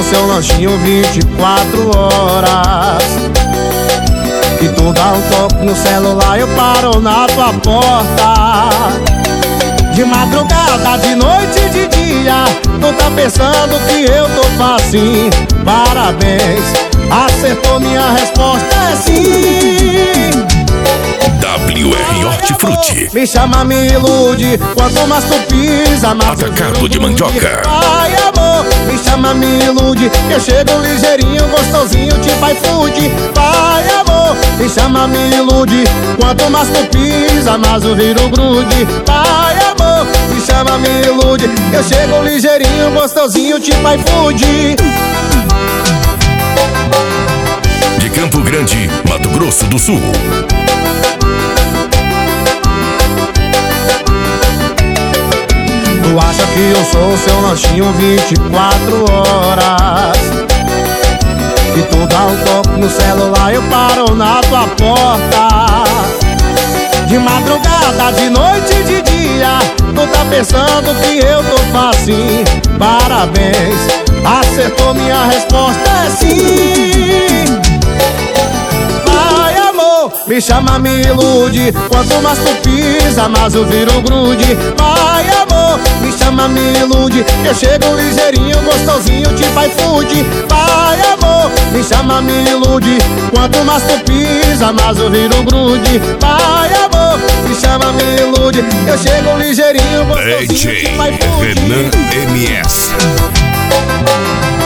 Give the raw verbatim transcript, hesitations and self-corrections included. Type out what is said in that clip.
seu lanchinho vinte e quatro horas. E tu dá um toque no celular, eu paro na tua porta. De madrugada, de noite e de dia, tu tá pensando que eu tô facinho. Parabéns, acertou, minha resposta é sim. W R Hortifruti. Me chama, me ilude, quanto mais tu pisa, mais Atacado de mandioca. Ai, amor, me chama, me ilude, que eu chego ligeirinho, gostosinho, tipo iFood. Vai, amor, me chama, me ilude, quanto mais tu pisa, mais eu viro grude. Vai, amor, me chama, me ilude, que eu chego ligeirinho, gostosinho, tipo iFood. De Campo Grande, Mato Grosso do Sul. Tu acha que eu sou o seu lanchinho vinte e quatro horas? E tu dá um toque no celular, eu paro na tua porta. De madrugada, de noite e de dia, tu tá pensando que eu tô facinho. Parabéns, acertou, minha resposta é sim. Vai, amor, me chama, me ilude, quanto mais tu pisa, mais eu viro grude. Vai, amor, me chama, me ilude, que eu chego ligeirinho, gostosinho, tipo iFood. Vai, amor, me chama, me ilude, quanto mais tu pisa, mais eu viro grude. Vai, amor, me chama, me ilude, que eu chego ligeirinho, gostosinho, D J tipo iFood. Renan M S.